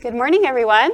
Good morning, everyone.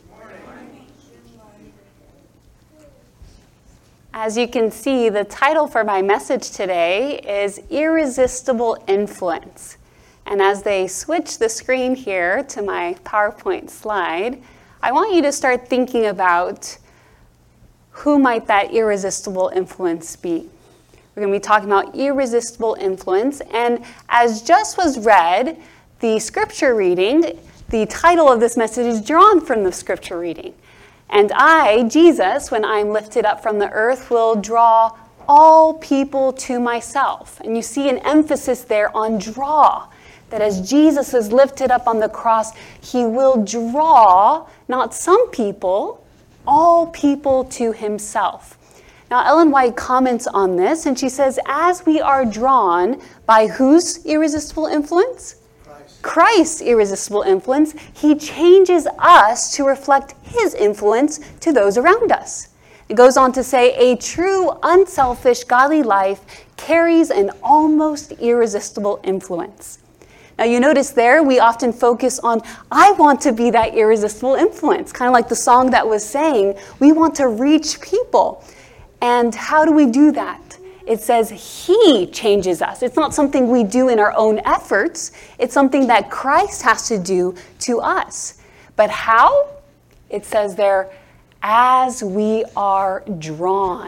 As you can see, the title for my message today is Irresistible Influence. And as they switch the screen here to my PowerPoint slide, I want you to start thinking about who might that irresistible influence be. We're going to be talking about irresistible influence. And as just was read, the scripture reading, the title of this message is drawn from the scripture reading. And I, Jesus, when I'm lifted up from the earth, will draw all people to myself. And you see an emphasis there on draw. That as Jesus is lifted up on the cross, he will draw, not some people, all people to himself. Now, Ellen White comments on this, and she says, as we are drawn by whose irresistible influence? Christ's irresistible influence, he changes us to reflect his influence to those around us. It goes on to say, a true, unselfish, godly life carries an almost irresistible influence. Now you notice there, we often focus on, I want to be that irresistible influence. Kind of like the song that was saying, we want to reach people. And how do we do that? It says he changes us. It's not something we do in our own efforts. It's something that Christ has to do to us. But how? It says there, as we are drawn.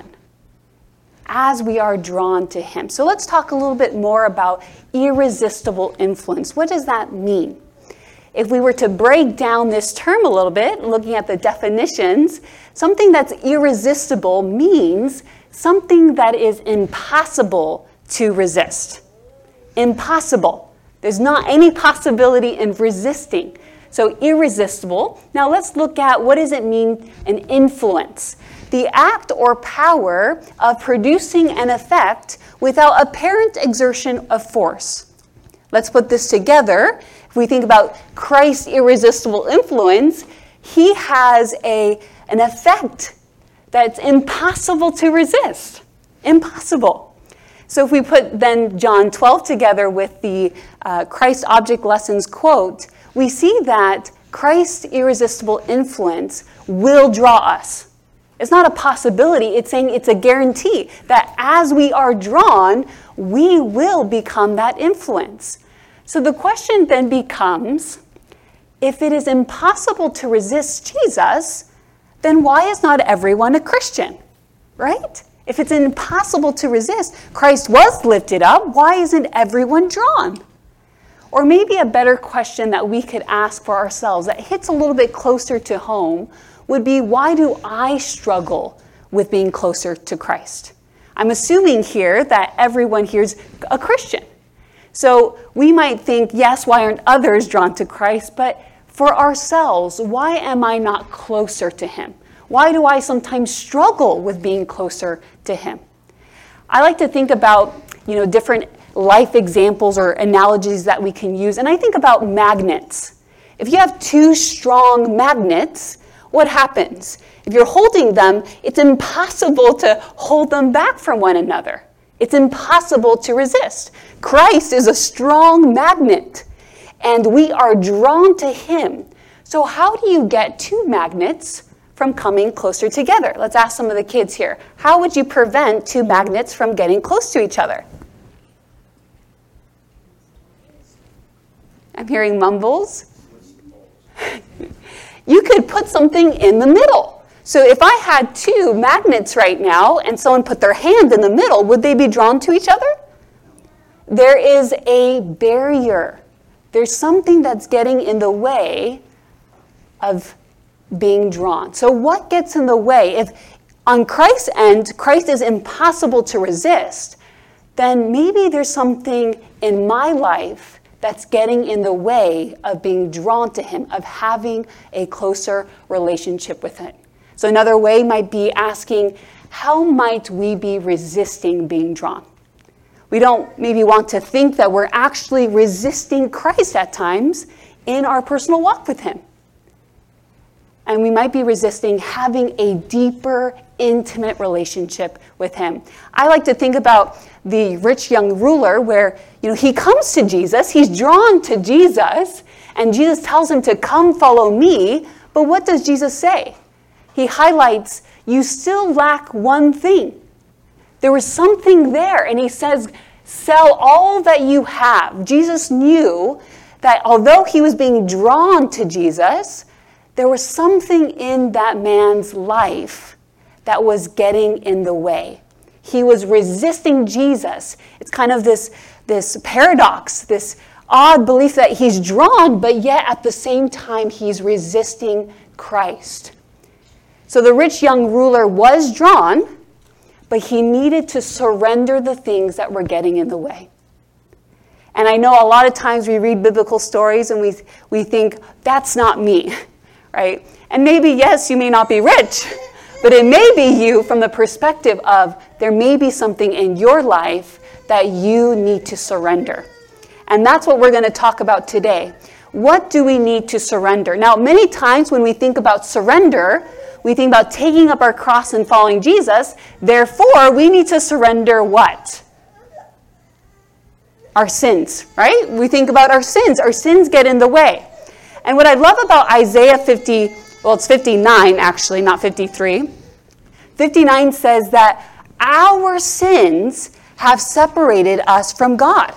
As we are drawn to him. So let's talk a little bit more about irresistible influence. What does that mean? If we were to break down this term a little bit, looking at the definitions, something that's irresistible means something that is impossible to resist. Impossible. There's not any possibility in resisting. So irresistible. Now let's look at what does it mean an influence. The act or power of producing an effect without apparent exertion of force. Let's put this together. If we think about Christ's irresistible influence, he has an effect that's impossible to resist. Impossible. So if we put then John 12 together with the Christ Object Lessons quote, we see that Christ's irresistible influence will draw us. It's not a possibility, it's saying it's a guarantee that as we are drawn, we will become that influence. So the question then becomes, if it is impossible to resist Jesus, then why is not everyone a Christian, right? If it's impossible to resist, Christ was lifted up, why isn't everyone drawn? Or maybe a better question that we could ask for ourselves that hits a little bit closer to home would be, why do I struggle with being closer to Christ? I'm assuming here that everyone here is a Christian. So we might think, yes, why aren't others drawn to Christ? But for ourselves, why am I not closer to him? Why do I sometimes struggle with being closer to him? I like to think about, different life examples or analogies that we can use. And I think about magnets. If you have two strong magnets, what happens? If you're holding them, it's impossible to hold them back from one another. It's impossible to resist. Christ is a strong magnet, and we are drawn to him. So how do you get two magnets from coming closer together? Let's ask some of the kids here. How would you prevent two magnets from getting close to each other? I'm hearing mumbles. You could put something in the middle. So if I had two magnets right now and someone put their hand in the middle, would they be drawn to each other? There is a barrier. There's something that's getting in the way of being drawn. So what gets in the way? If on Christ's end, Christ is impossible to resist, then maybe there's something in my life that's getting in the way of being drawn to him, of having a closer relationship with him. So another way might be asking, how might we be resisting being drawn? We don't maybe want to think that we're actually resisting Christ at times in our personal walk with him. And we might be resisting having a deeper, intimate relationship with him. I like to think about the rich young ruler where, he comes to Jesus, he's drawn to Jesus, and Jesus tells him to come follow me. But what does Jesus say? He highlights, you still lack one thing. There was something there, and he says, sell all that you have. Jesus knew that although he was being drawn to Jesus, there was something in that man's life that was getting in the way. He was resisting Jesus. It's kind of this paradox, this odd belief that he's drawn, but yet at the same time he's resisting Christ. So the rich young ruler was drawn, but he needed to surrender the things that were getting in the way. And I know a lot of times we read biblical stories and we think, that's not me, right? And maybe, yes, you may not be rich, but it may be you from the perspective of there may be something in your life that you need to surrender. And that's what we're going to talk about today. What do we need to surrender? Now, many times when we think about surrender, we think about taking up our cross and following Jesus. Therefore, we need to surrender what? Our sins, right? We think about our sins. Our sins get in the way. And what I love about Isaiah 50, well, it's 59 actually, not 53. 59 says that our sins have separated us from God.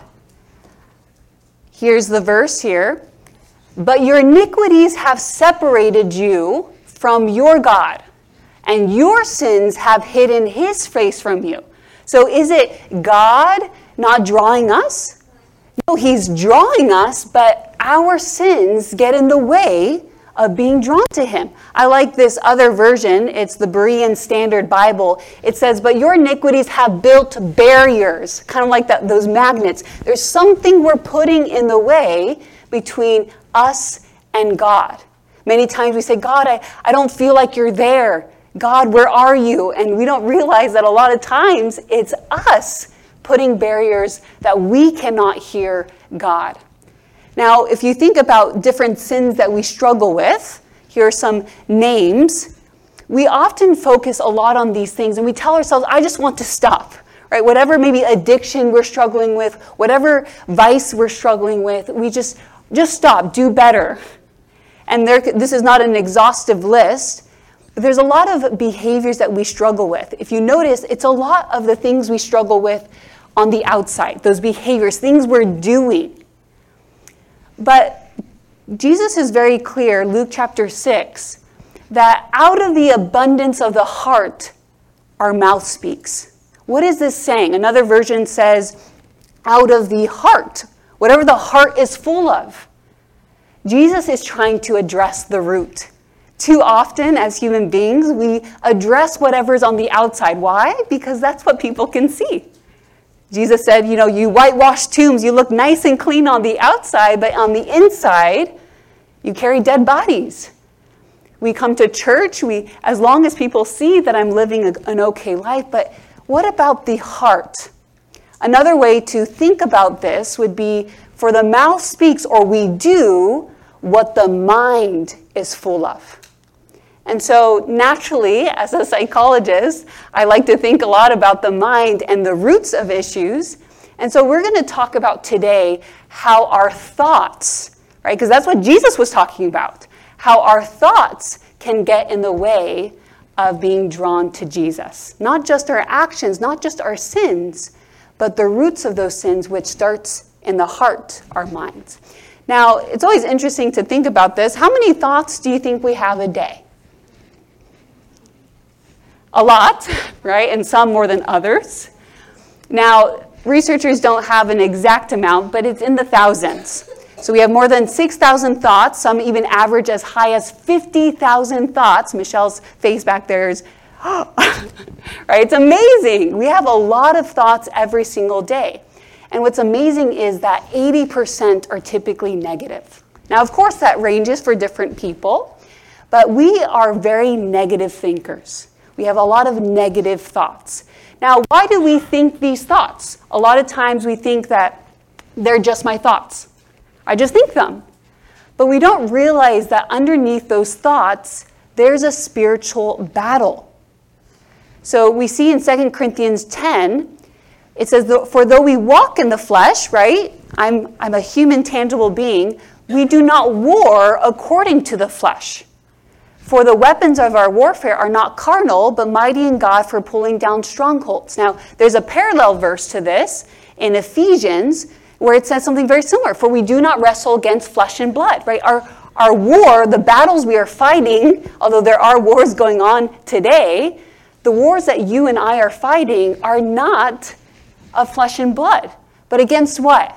Here's the verse here. But your iniquities have separated you from your God, and your sins have hidden his face from you. So is it God not drawing us? No, he's drawing us, but our sins get in the way of being drawn to him. I like this other version. It's the Berean Standard Bible. It says, but your iniquities have built barriers, kind of like those magnets. There's something we're putting in the way between us and God. Many times we say, God, I don't feel like you're there. God, where are you? And we don't realize that a lot of times it's us putting barriers that we cannot hear God. Now, if you think about different sins that we struggle with, here are some names. We often focus a lot on these things and we tell ourselves, I just want to stop, right? Whatever maybe addiction we're struggling with, whatever vice we're struggling with, we just stop, do better. And this is not an exhaustive list, but there's a lot of behaviors that we struggle with. If you notice, it's a lot of the things we struggle with on the outside, those behaviors, things we're doing. But Jesus is very clear, Luke chapter 6, that out of the abundance of the heart, our mouth speaks. What is this saying? Another version says, out of the heart, whatever the heart is full of. Jesus is trying to address the root. Too often, as human beings, we address whatever's on the outside. Why? Because that's what people can see. Jesus said, you whitewash tombs, you look nice and clean on the outside, but on the inside, you carry dead bodies. We come to church, as long as people see that I'm living an okay life, but what about the heart? Another way to think about this would be, for the mouth speaks, or we do, what the mind is full of. And so naturally, as a psychologist, I like to think a lot about the mind and the roots of issues. And so we're going to talk about today how our thoughts, right? Because that's what Jesus was talking about. How our thoughts can get in the way of being drawn to Jesus. Not just our actions, not just our sins, but the roots of those sins, which starts in the heart, our minds. Now, it's always interesting to think about this. How many thoughts do you think we have a day? A lot, right? And some more than others. Now, researchers don't have an exact amount, but it's in the thousands. So we have more than 6,000 thoughts. Some even average as high as 50,000 thoughts. Michelle's face back there is, right? It's amazing. We have a lot of thoughts every single day. And what's amazing is that 80% are typically negative. Now, of course, that ranges for different people, but we are very negative thinkers. We have a lot of negative thoughts. Now, why do we think these thoughts? A lot of times we think that they're just my thoughts. I just think them. But we don't realize that underneath those thoughts, there's a spiritual battle. So we see in 2 Corinthians 10, it says, for though we walk in the flesh, right? I'm a human, tangible being. We do not war according to the flesh. For the weapons of our warfare are not carnal, but mighty in God for pulling down strongholds. Now, there's a parallel verse to this in Ephesians where it says something very similar. For we do not wrestle against flesh and blood, right? Our war, the battles we are fighting, although there are wars going on today, the wars that you and I are fighting are not of flesh and blood, but against what?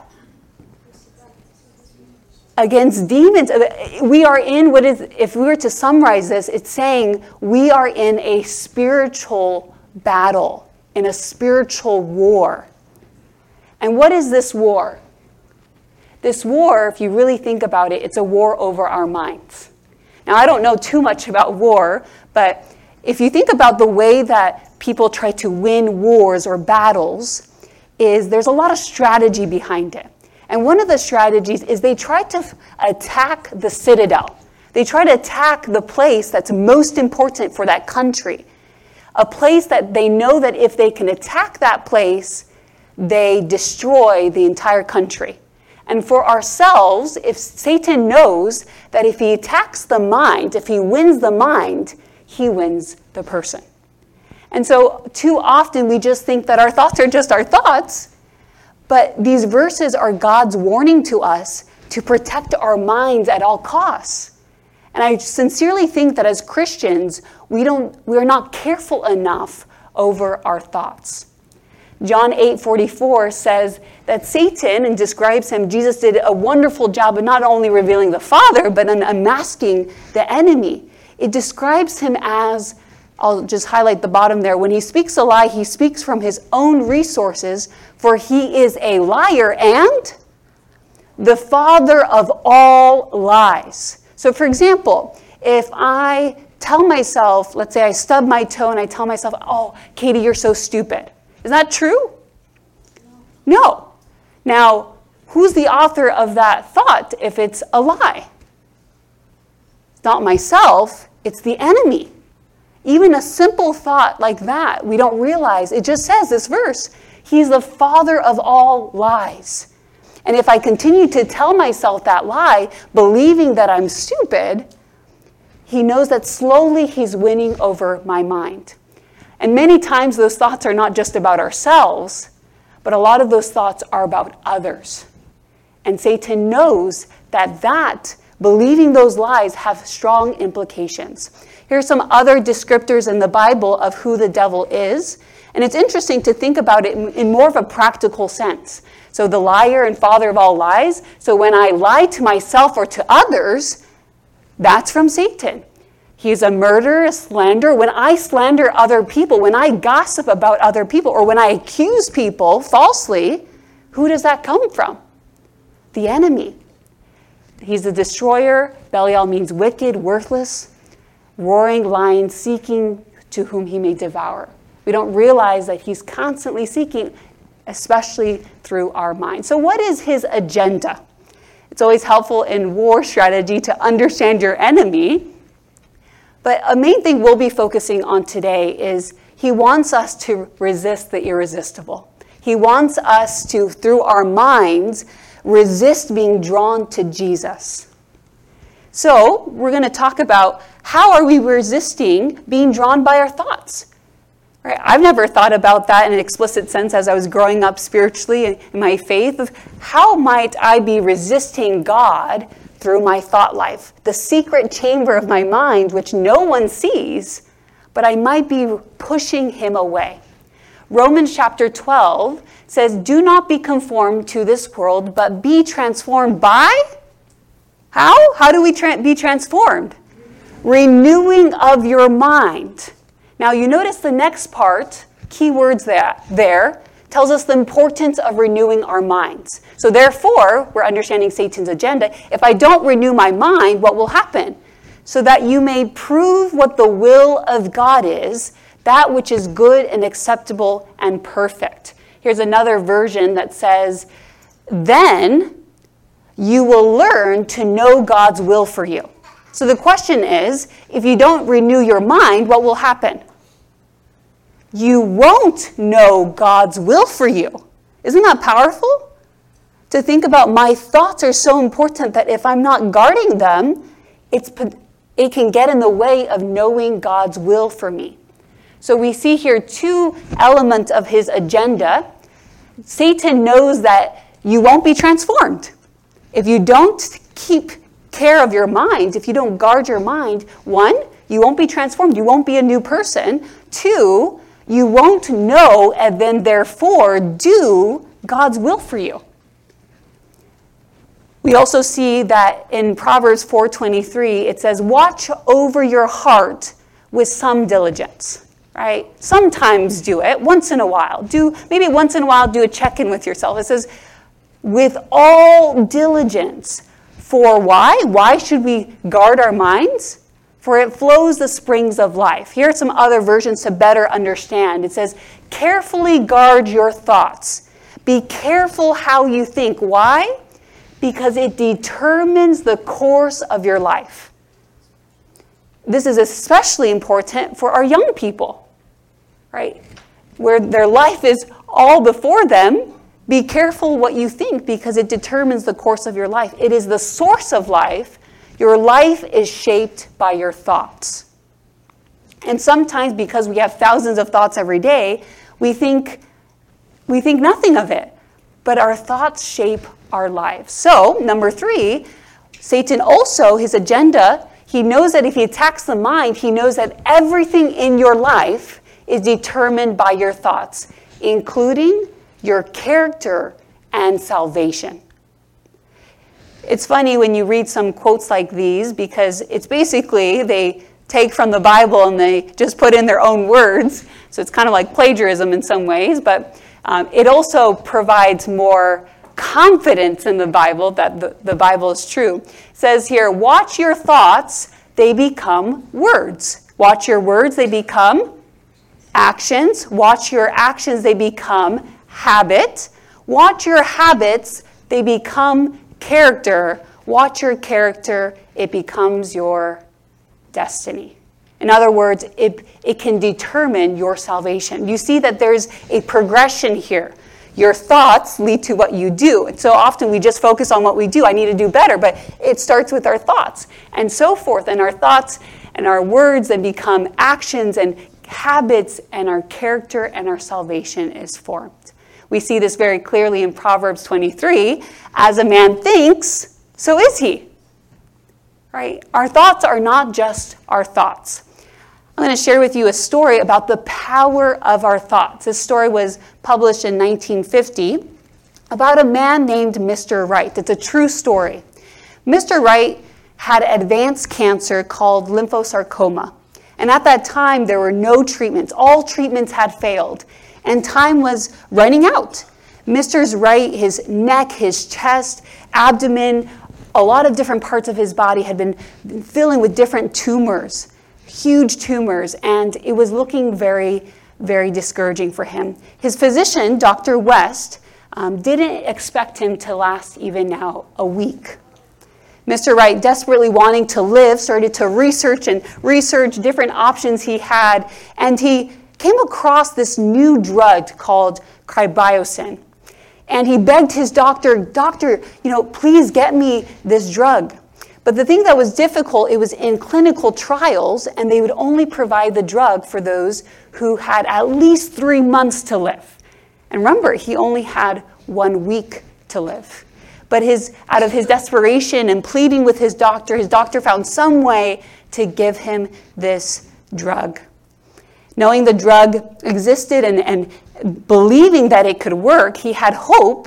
Against demons. We are in what is, if we were to summarize this, it's saying we are in a spiritual battle, in a spiritual war. And what is this war? This war, if you really think about it, it's a war over our minds. Now, I don't know too much about war, but if you think about the way that people try to win wars or battles, there's a lot of strategy behind it. And one of the strategies is they try to attack the citadel. They try to attack the place that's most important for that country. A place that they know that if they can attack that place, they destroy the entire country. And for ourselves, if Satan knows that if he attacks the mind, if he wins the mind, he wins the person. And so too often we just think that our thoughts are just our thoughts, but these verses are God's warning to us to protect our minds at all costs. And I sincerely think that as Christians, we're not careful enough over our thoughts. John 8:44 says that Satan, and describes him, Jesus did a wonderful job of not only revealing the Father, but in unmasking the enemy. It describes him as, I'll just highlight the bottom there, when he speaks a lie, he speaks from his own resources, for he is a liar and the father of all lies. So for example, if I tell myself, let's say I stub my toe and I tell myself, oh, Katie, you're so stupid. Is that true? No. Now, who's the author of that thought if it's a lie? It's not myself, it's the enemy. Even a simple thought like that, we don't realize. It just says, this verse, he's the father of all lies. And if I continue to tell myself that lie, believing that I'm stupid, he knows that slowly he's winning over my mind. And many times those thoughts are not just about ourselves, but a lot of those thoughts are about others. And Satan knows that believing those lies have strong implications. Here are some other descriptors in the Bible of who the devil is. And it's interesting to think about it in more of a practical sense. So the liar and father of all lies. So when I lie to myself or to others, that's from Satan. He's a murderer, a slanderer. When I slander other people, when I gossip about other people, or when I accuse people falsely, who does that come from? The enemy. He's a destroyer. Belial means wicked, worthless, roaring lion, seeking to whom he may devour. We don't realize that he's constantly seeking, especially through our mind. So what is his agenda? It's always helpful in war strategy to understand your enemy. But a main thing we'll be focusing on today is he wants us to resist the irresistible. He wants us to, through our minds, resist being drawn to Jesus. So we're going to talk about how are we resisting being drawn by our thoughts. Right? I've never thought about that in an explicit sense as I was growing up spiritually in my faith. Of how might I be resisting God through my thought life? The secret chamber of my mind, which no one sees, but I might be pushing him away. Romans chapter 12 says, do not be conformed to this world, but be transformed by? How? How do we be transformed? Renewing of your mind. Now you notice the next part, keywords there, tells us the importance of renewing our minds. So therefore, we're understanding Satan's agenda. If I don't renew my mind, what will happen? So that you may prove what the will of God is, that which is good and acceptable and perfect. Here's another version that says, then you will learn to know God's will for you. So the question is, if you don't renew your mind, what will happen? you won't know God's will for you. Isn't that powerful? To think about my thoughts are so important that if I'm not guarding them, it can get in the way of knowing God's will for me. So we see here two elements of his agenda. Satan knows that you won't be transformed. If you don't keep care of your mind, if you don't guard your mind, one, you won't be transformed. You won't be a new person. Two, you won't know and then therefore do God's will for you. We also see that in Proverbs 4:23, it says, watch over your heart with some diligence, right? Sometimes do it, once in a while. Maybe once in a while, do a check-in with yourself. It says, with all diligence. For why? Why should we guard our minds? For it flows the springs of life. Here are some other versions to better understand. It says, carefully guard your thoughts. Be careful how you think. Why? Because it determines the course of your life. This is especially important for our young people, right? Where their life is all before them. Be careful what you think because it determines the course of your life. It is the source of life. Your life is shaped by your thoughts. And sometimes because we have thousands of thoughts every day, we think nothing of it. But our thoughts shape our lives. So, number 3, Satan also, his agenda, he knows that if he attacks the mind, he knows that everything in your life is determined by your thoughts, including your character and salvation. It's funny when you read some quotes like these because it's basically they take from the Bible and they just put in their own words. So it's kind of like plagiarism in some ways, but it also provides more confidence in the Bible that the Bible is true. It says here, watch your thoughts, they become words. Watch your words, they become actions. Watch your actions, they become habit. Watch your habits, they become character. Watch your character, it becomes your destiny. In other words, it can determine your salvation. You see that there's a progression here. Your thoughts lead to what you do. And so often we just focus on what we do. I need to do better, but it starts with our thoughts and so forth. And our thoughts and our words then become actions and habits, and our character and our salvation is formed. We see this very clearly in Proverbs 23. As a man thinks, so is he. Right? Our thoughts are not just our thoughts. I'm going to share with you a story about the power of our thoughts. This story was published in 1950 about a man named Mr. Wright. It's a true story. Mr. Wright had advanced cancer called lymphosarcoma. And at that time, there were no treatments. All treatments had failed. And time was running out. Mr. Wright, his neck, his chest, abdomen, a lot of different parts of his body had been filling with different tumors. Huge tumors, and it was looking very, very discouraging for him. His physician, Dr. West, didn't expect him to last even now a week. Mr. Wright, desperately wanting to live, started to research different options he had, and he came across this new drug called Cryobiocin. And he begged his doctor, please get me this drug. But the thing that was difficult, it was in clinical trials, and they would only provide the drug for those who had at least 3 months to live. And remember, he only had 1 week to live. But out of his desperation and pleading with his doctor found some way to give him this drug. Knowing the drug existed and believing that it could work, he had hope.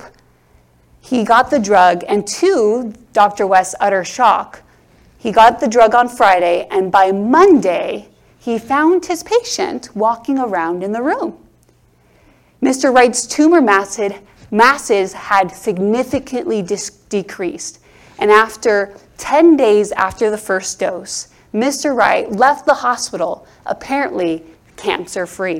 He got the drug, and to Dr. West's utter shock, he got the drug on Friday, and by Monday, he found his patient walking around in the room. Mr. Wright's tumor masses had significantly decreased, and after 10 days after the first dose, Mr. Wright left the hospital, apparently cancer-free.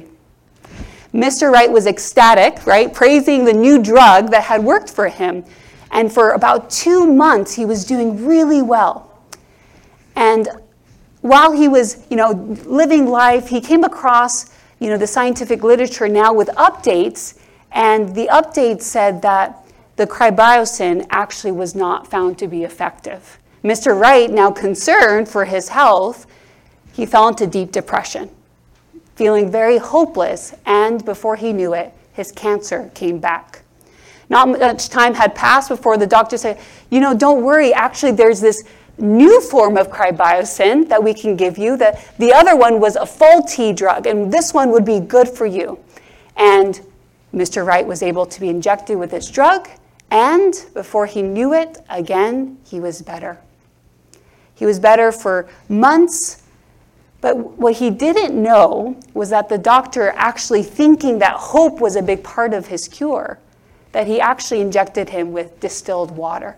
Mr. Wright was ecstatic, right, praising the new drug that had worked for him. And for about 2 months, he was doing really well. And while he was, living life, he came across the scientific literature now with updates, and the updates said that the crybiocin actually was not found to be effective. Mr. Wright, now concerned for his health, he fell into deep depression, feeling very hopeless, and before he knew it, his cancer came back. Not much time had passed before the doctor said, don't worry, actually there's this new form of crybiocin that we can give you. The other one was a faulty drug, and this one would be good for you. And Mr. Wright was able to be injected with this drug, and before he knew it, again, he was better. He was better for months, but what he didn't know was that the doctor, actually thinking that hope was a big part of his cure, that he actually injected him with distilled water.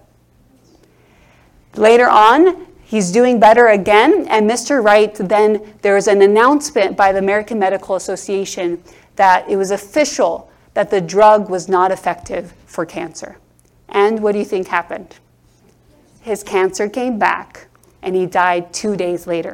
Later on, he's doing better again, and Mr. Wright, then there was an announcement by the American Medical Association that it was official that the drug was not effective for cancer. And what do you think happened? His cancer came back, and he died 2 days later.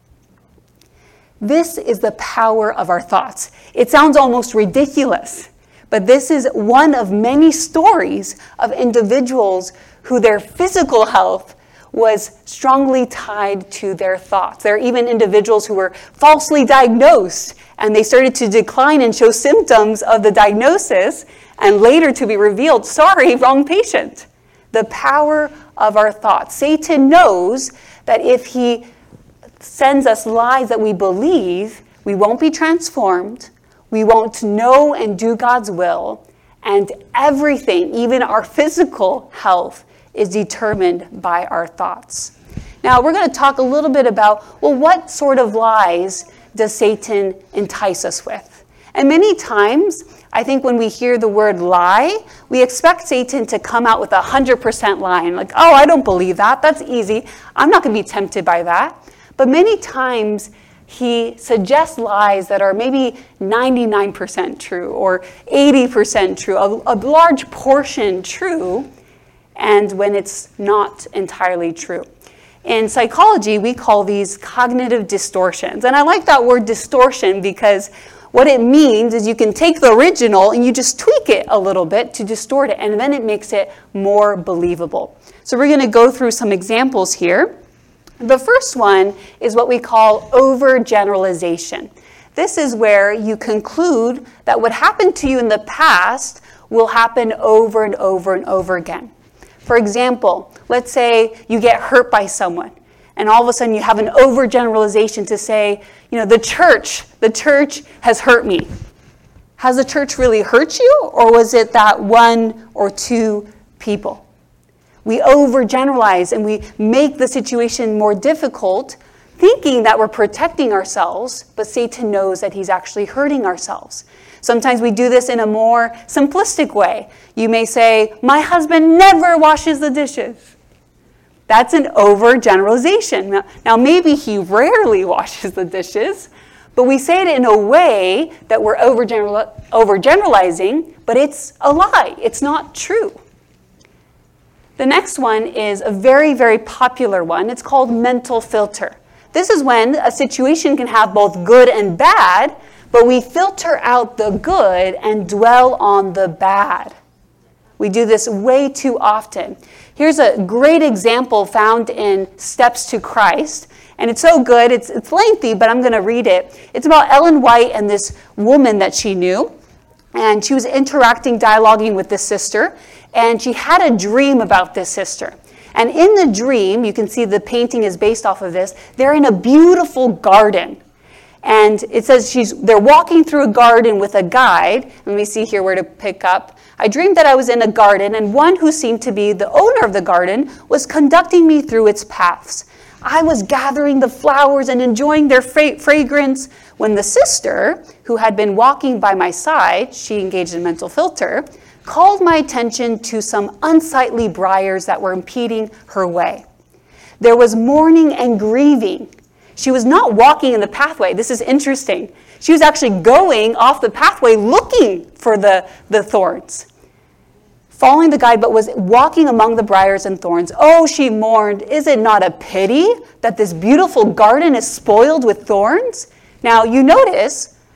This is the power of our thoughts. It sounds almost ridiculous, but this is one of many stories of individuals who their physical health was strongly tied to their thoughts. There are even individuals who were falsely diagnosed, and they started to decline and show symptoms of the diagnosis, and later to be revealed, sorry, wrong patient. The power of our thoughts. Satan knows that if he sends us lies that we believe, we won't be transformed, we won't know and do God's will, and everything, even our physical health, is determined by our thoughts. Now, we're going to talk a little bit about, what sort of lies does Satan entice us with? And many times, I think when we hear the word lie, we expect Satan to come out with 100% lie. And like, I don't believe that. That's easy. I'm not going to be tempted by that. But many times, he suggests lies that are maybe 99% true or 80% true, a large portion true, and when it's not entirely true. In psychology, we call these cognitive distortions. And I like that word distortion because what it means is you can take the original and you just tweak it a little bit to distort it, and then it makes it more believable. So we're going to go through some examples here. The first one is what we call overgeneralization. This is where you conclude that what happened to you in the past will happen over and over and over again. For example, let's say you get hurt by someone, and all of a sudden you have an overgeneralization to say, the church has hurt me. Has the church really hurt you, or was it that one or two people? We overgeneralize and we make the situation more difficult, thinking that we're protecting ourselves, but Satan knows that he's actually hurting ourselves. Sometimes we do this in a more simplistic way. You may say, my husband never washes the dishes. That's an overgeneralization. Now, maybe he rarely washes the dishes, but we say it in a way that we're overgeneralizing, but it's a lie. It's not true. The next one is a very, very popular one. It's called mental filter. This is when a situation can have both good and bad, but we filter out the good and dwell on the bad. We do this way too often. Here's a great example found in Steps to Christ. And it's so good, it's lengthy, but I'm going to read it. It's about Ellen White and this woman that she knew. And she was dialoguing with this sister. And she had a dream about this sister. And in the dream, you can see the painting is based off of this, they're in a beautiful garden. And it says they're walking through a garden with a guide. Let me see here where to pick up. I dreamed that I was in a garden, and one who seemed to be the owner of the garden was conducting me through its paths. I was gathering the flowers and enjoying their fragrance when the sister, who had been walking by my side, she engaged in mental filter, called my attention to some unsightly briars that were impeding her way. There was mourning and grieving. She was not walking in the pathway. This is interesting. She was actually going off the pathway looking for the thorns. Following the guide, but was walking among the briars and thorns. Oh, she mourned, is it not a pity that this beautiful garden is spoiled with thorns? Now, you notice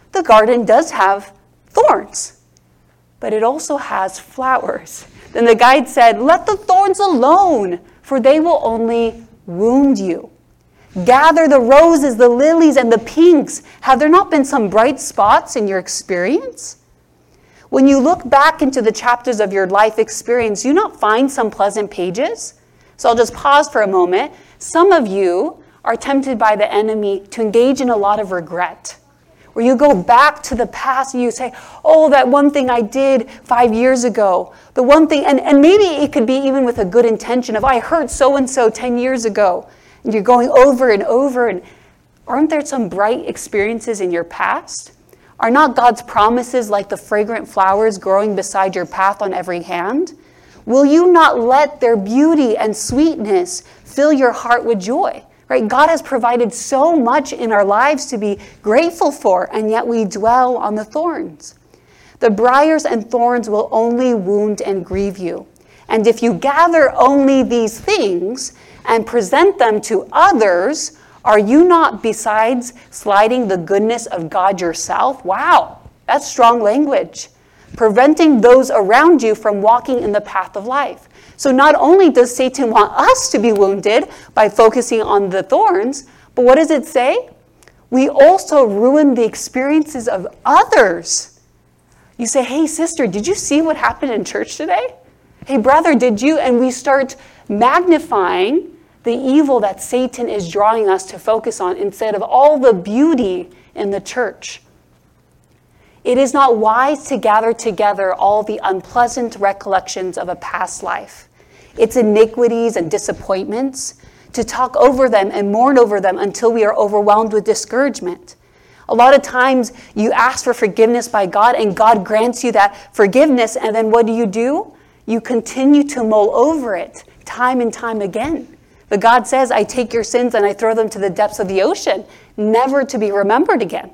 the garden does have thorns, but it also has flowers. Then the guide said, let the thorns alone, for they will only wound you. Gather the roses, the lilies, and the pinks. Have there not been some bright spots in your experience? When you look back into the chapters of your life experience, do you not find some pleasant pages? So I'll just pause for a moment. Some of you are tempted by the enemy to engage in a lot of regret, where you go back to the past and you say, oh, that one thing I did 5 years ago, the one thing, and maybe it could be even with a good intention of, I hurt so-and-so 10 years ago, and you're going over and over, and aren't there some bright experiences in your past? Are not God's promises like the fragrant flowers growing beside your path on every hand? Will you not let their beauty and sweetness fill your heart with joy? Right? God has provided so much in our lives to be grateful for, and yet we dwell on the thorns. The briars and thorns will only wound and grieve you. And if you gather only these things and present them to others, are you not besides slighting the goodness of God yourself? Wow, that's strong language. Preventing those around you from walking in the path of life. So not only does Satan want us to be wounded by focusing on the thorns, but what does it say? We also ruin the experiences of others. You say, hey, sister, did you see what happened in church today? Hey, brother, did you? And we start magnifying the evil that Satan is drawing us to focus on instead of all the beauty in the church. It is not wise to gather together all the unpleasant recollections of a past life, its iniquities and disappointments, to talk over them and mourn over them until we are overwhelmed with discouragement. A lot of times you ask for forgiveness by God and God grants you that forgiveness, and then what do? You continue to mull over it time and time again. But God says, I take your sins and I throw them to the depths of the ocean, never to be remembered again.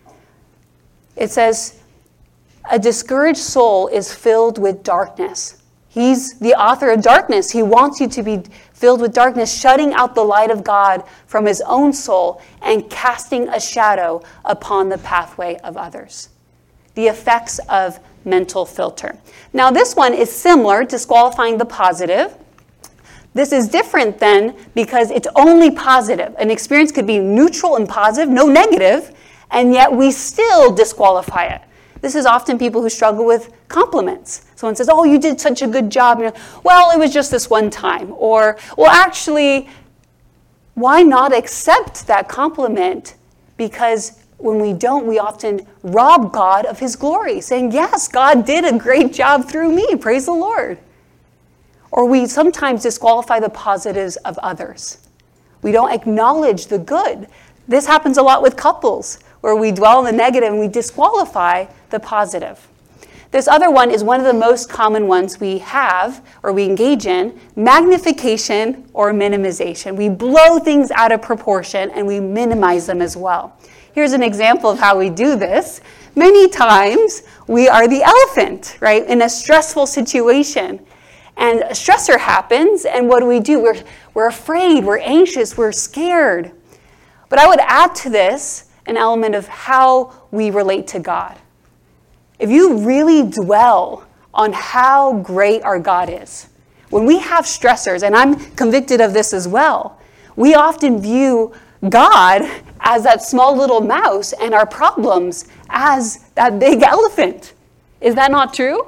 It says, a discouraged soul is filled with darkness. He's the author of darkness. He wants you to be filled with darkness, shutting out the light of God from his own soul and casting a shadow upon the pathway of others. The effects of mental filter. Now this one is similar, disqualifying the positive. This is different then because it's only positive. An experience could be neutral and positive, no negative, and yet we still disqualify it. This is often people who struggle with compliments. Someone says, oh, you did such a good job. Well, it was just this one time. Or, well, actually, why not accept that compliment? Because when we don't, we often rob God of his glory, saying, yes, God did a great job through me. Praise the Lord. Or we sometimes disqualify the positives of others. We don't acknowledge the good. This happens a lot with couples, where we dwell on the negative and we disqualify the positive. This other one is one of the most common ones we have or we engage in, magnification or minimization. We blow things out of proportion and we minimize them as well. Here's an example of how we do this. Many times we are the elephant, right, in a stressful situation. And a stressor happens, and what do? We're afraid, we're anxious, we're scared. But I would add to this an element of how we relate to God. If you really dwell on how great our God is, when we have stressors, and I'm convicted of this as well, we often view God as that small little mouse and our problems as that big elephant. Is that not true?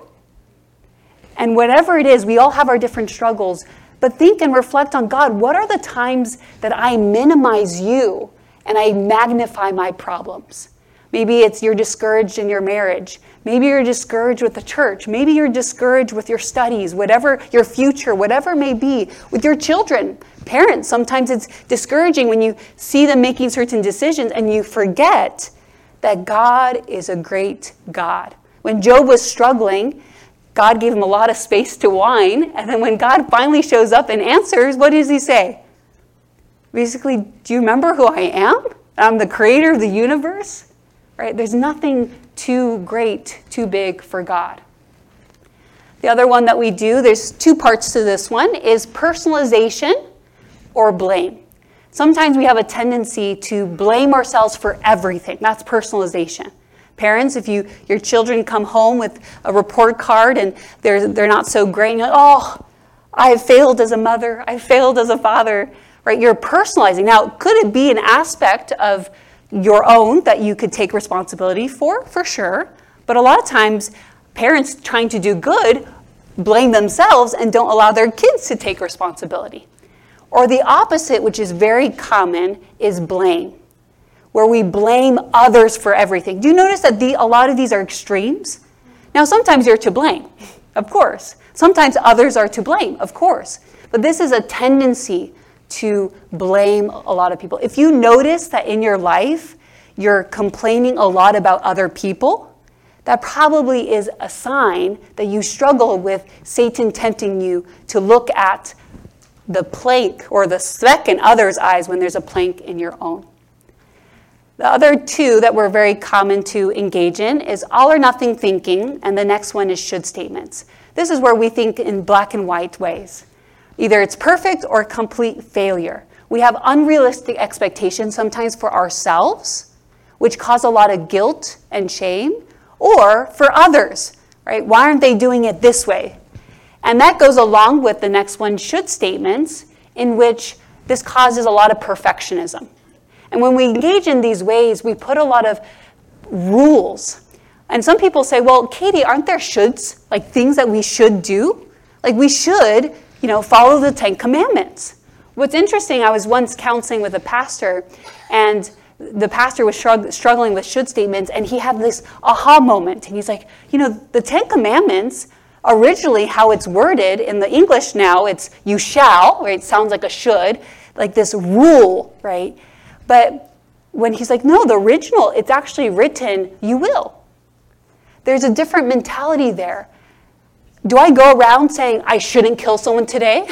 And whatever it is, we all have our different struggles, but think and reflect on God. What are the times that I minimize you and I magnify my problems? Maybe it's you're discouraged in your marriage. Maybe you're discouraged with the church. Maybe you're discouraged with your studies, whatever your future, whatever it may be, with your children. Parents, sometimes it's discouraging when you see them making certain decisions and you forget that God is a great God. When Job was struggling, God gave him a lot of space to whine, and then when God finally shows up and answers, what does he say? Basically, do you remember who I am? I'm the creator of the universe. Right? There's nothing too great, too big for God. The other one that we do, there's two parts to this one, is personalization or blame. Sometimes we have a tendency to blame ourselves for everything. That's personalization. Parents, if your children come home with a report card and they're not so great, and you're like, oh, I have failed as a mother, I failed as a father, right? You're personalizing. Now, could it be an aspect of your own that you could take responsibility for sure. But a lot of times, parents trying to do good blame themselves and don't allow their kids to take responsibility. Or the opposite, which is very common, is blame, where we blame others for everything. Do you notice that a lot of these are extremes? Now, sometimes you're to blame, of course. Sometimes others are to blame, of course. But this is a tendency to blame a lot of people. If you notice that in your life, you're complaining a lot about other people, that probably is a sign that you struggle with Satan tempting you to look at the plank or the speck in others' eyes when there's a plank in your own. The other two that we're very common to engage in is all or nothing thinking, and the next one is should statements. This is where we think in black and white ways. Either it's perfect or complete failure. We have unrealistic expectations sometimes for ourselves, which cause a lot of guilt and shame, or for others, right? Why aren't they doing it this way? And that goes along with the next one, should statements, in which this causes a lot of perfectionism. And when we engage in these ways, we put a lot of rules. And some people say, well, Katie, aren't there shoulds, like things that we should do? Like we should, follow the 10 Commandments. What's interesting, I was once counseling with a pastor, and the pastor was struggling with should statements, and he had this aha moment. And he's like, the 10 Commandments, originally how it's worded in the English now, it's you shall, right? It sounds like a should, like this rule, right? But when he's like, no, the original, it's actually written, you will. There's a different mentality there. Do I go around saying I shouldn't kill someone today?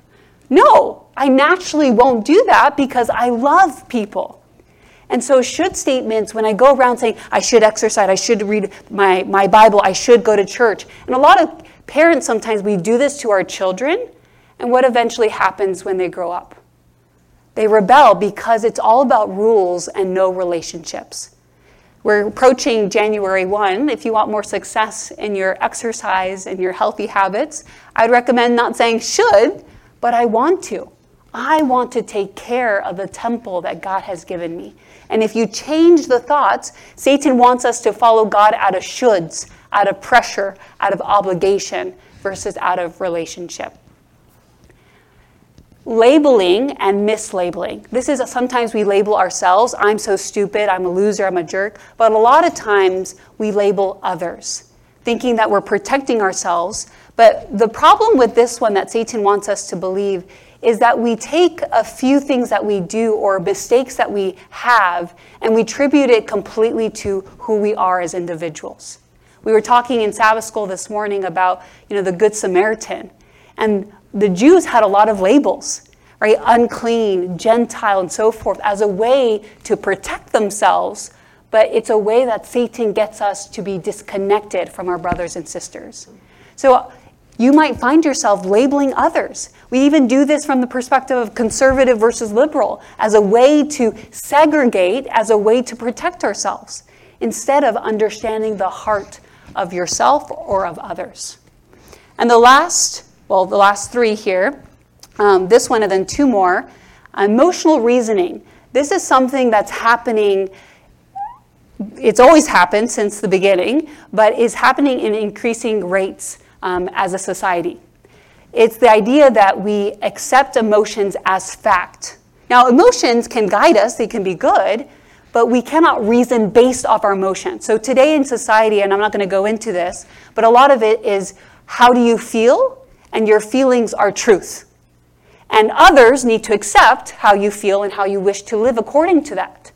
No, I naturally won't do that because I love people. And so should statements, when I go around saying I should exercise, I should read my Bible, I should go to church. And a lot of parents, sometimes we do this to our children. And what eventually happens when they grow up? They rebel because it's all about rules and no relationships. We're approaching January 1. If you want more success in your exercise and your healthy habits, I'd recommend not saying should, but I want to. I want to take care of the temple that God has given me. And if you change the thoughts, Satan wants us to follow God out of shoulds, out of pressure, out of obligation, versus out of relationship. Labeling and mislabeling. This is sometimes we label ourselves. I'm so stupid, I'm a loser, I'm a jerk. But a lot of times we label others, thinking that we're protecting ourselves. But the problem with this one that Satan wants us to believe is that we take a few things that we do or mistakes that we have and we attribute it completely to who we are as individuals. We were talking in Sabbath school this morning about, the Good Samaritan. And the Jews had a lot of labels, right? Unclean, Gentile, and so forth, as a way to protect themselves. But it's a way that Satan gets us to be disconnected from our brothers and sisters. So you might find yourself labeling others. We even do this from the perspective of conservative versus liberal, as a way to segregate, as a way to protect ourselves, instead of understanding the heart of yourself or of others. And the last three here, this one and then two more, emotional reasoning. This is something that's happening, it's always happened since the beginning, but is happening in increasing rates as a society. It's the idea that we accept emotions as fact. Now, emotions can guide us, they can be good, but we cannot reason based off our emotions. So today in society, and I'm not going to go into this, but a lot of it is how do you feel? And your feelings are truth. And others need to accept how you feel and how you wish to live according to that.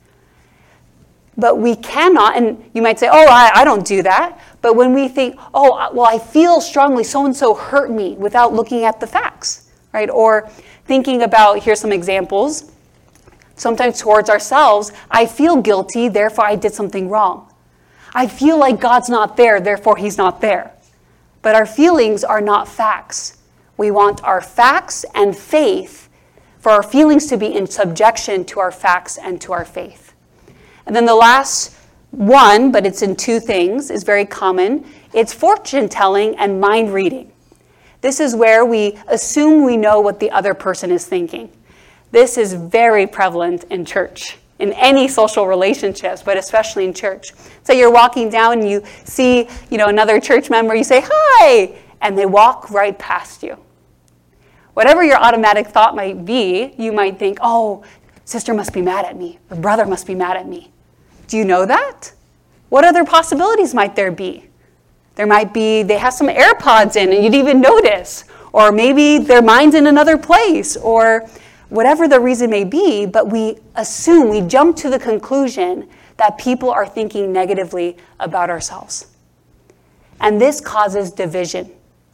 But we cannot, and you might say, I don't do that. But when we think, I feel strongly, so-and-so hurt me without looking at the facts, right? Or thinking about, here's some examples. Sometimes towards ourselves, I feel guilty, therefore I did something wrong. I feel like God's not there, therefore he's not there. But our feelings are not facts. We want our facts and faith for our feelings to be in subjection to our facts and to our faith. And then the last One, but it's in two things, is very common. It's fortune telling and mind reading. This is where we assume we know what the other person is thinking. This is very prevalent in church, in any social relationships, but especially in church. So you're walking down and you see, another church member, you say, "Hi," and they walk right past you. Whatever your automatic thought might be, you might think, "Oh, sister must be mad at me, or brother must be mad at me." Do you know that? What other possibilities might there be? There might be they have some AirPods in and you'd even notice, or maybe their mind's in another place, or whatever the reason may be, but we jump to the conclusion that people are thinking negatively about ourselves. And this causes division.